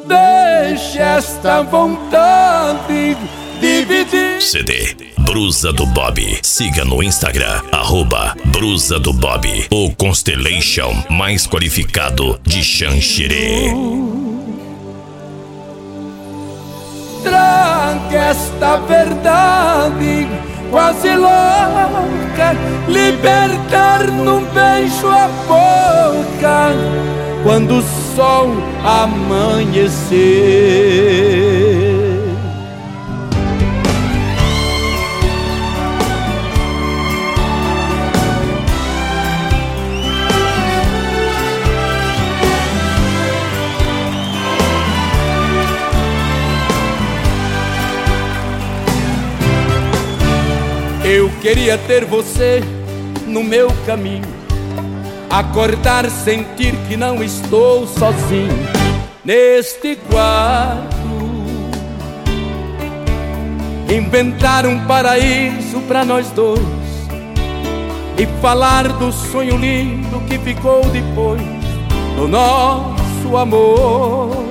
Deixe esta vontade dividir. CD Brusa do Bob. Siga no Instagram @Brusa do Bob, o Constellation mais qualificado de Xanxerê. Traga esta verdade quase louca, libertar num beijo a boca quando o sol amanhecer. Eu queria ter você no meu caminho, acordar, sentir que não estou sozinho neste quarto, inventar um paraíso pra nós dois e falar do sonho lindo que ficou depois do nosso amor.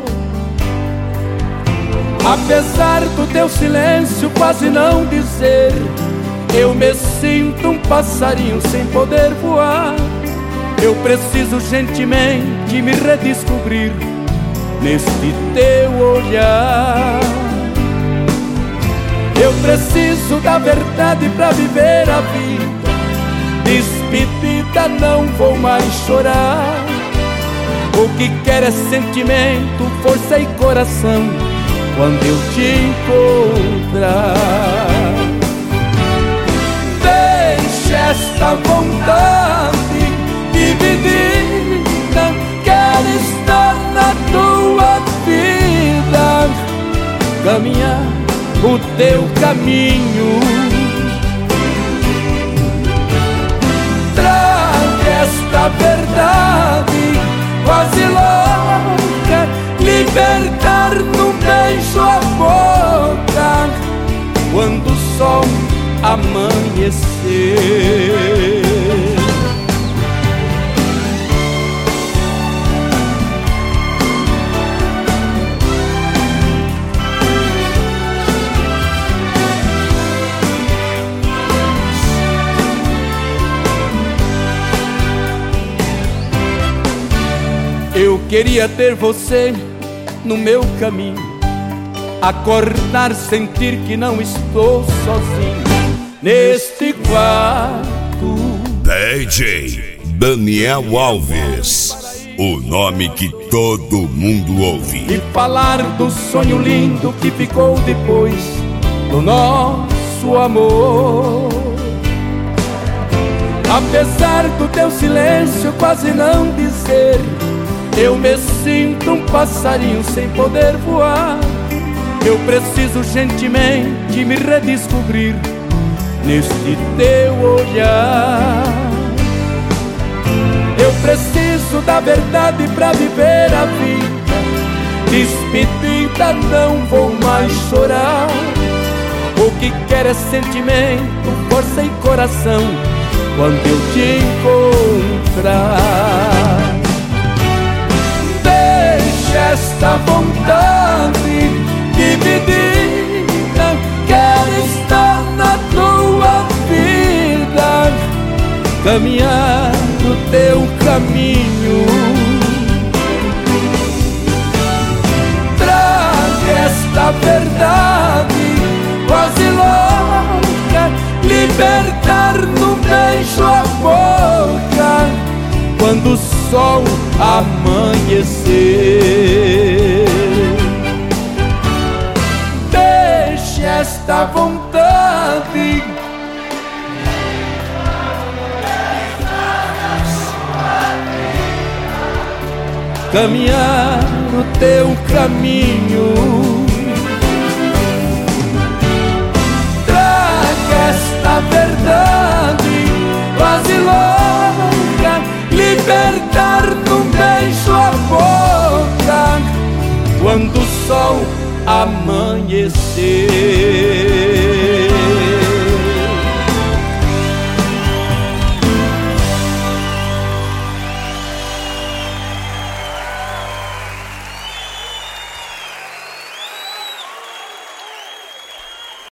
Apesar do teu silêncio quase não dizer, eu me sinto um passarinho sem poder voar. Eu preciso urgentemente me redescobrir neste teu olhar. Eu preciso da verdade pra viver a vida. Despedida, não vou mais chorar. O que quero é sentimento, força e coração quando eu te encontrar. Esta vontade dividida, quero estar na tua vida, caminhar o teu caminho. Traga esta verdade quase louca, libertar num beijo a boca quando o sol amanhecer. Eu queria ter você no meu caminho, acordar, sentir que não estou sozinho neste quarto. DJ Daniel Alves, o nome que todo mundo ouve. E falar do sonho lindo que ficou depois do nosso amor. Apesar do teu silêncio quase não dizer, eu me sinto um passarinho sem poder voar. Eu preciso urgentemente me redescobrir neste teu olhar. Eu preciso da verdade pra viver a vida. Despedida, não vou mais chorar. O que quero é sentimento, força e coração quando eu te encontrar. Deixa esta vontade dividida, quero estar na tua vida, caminhar no teu caminho. Traga esta verdade quase louca, libertar no beijo a boca quando o sol amanhecer. Deixe esta vontade caminhar no teu caminho. Traga esta verdade quase louca, libertar num beijo a boca quando o sol amanhecer.